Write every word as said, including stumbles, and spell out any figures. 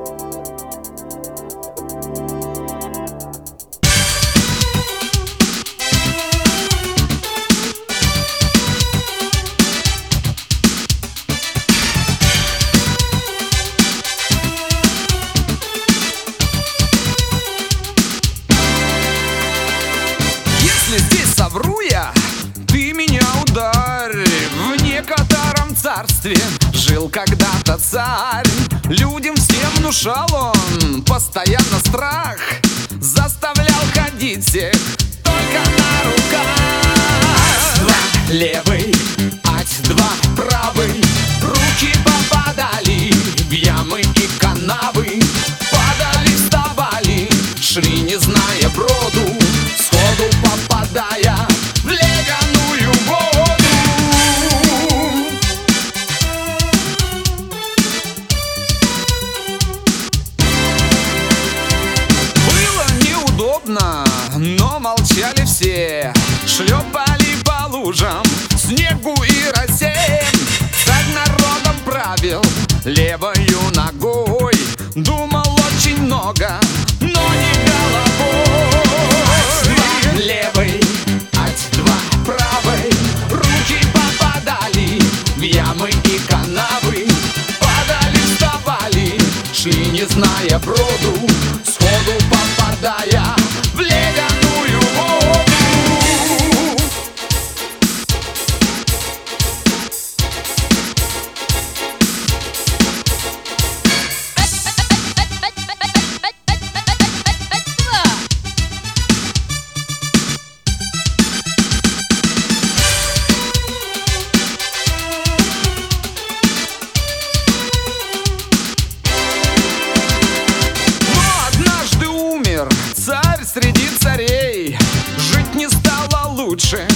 Здесь совру я, ты меня ударь. В некотором царстве жил когда-то царь. Людям всем внушал он постоянно страх, заставлял ходить всех только на руках. Ать-два левый, ать-два правый, руки попадали в ямы и канавы. Падали, вставали, шли, не зная броду, сходу попадая в ледяную воду. Было неудобно, но молчали все, шлепали по лужам, снегу и росе. Так народом правил левою ногой, думал очень много, но не головой. Левый, ать-два правый, руки попадали в ямы и канавы. Падали, вставали, шли, не зная броду, сходу попадая в ледяную воду. Царь среди царей, жить не стало лучше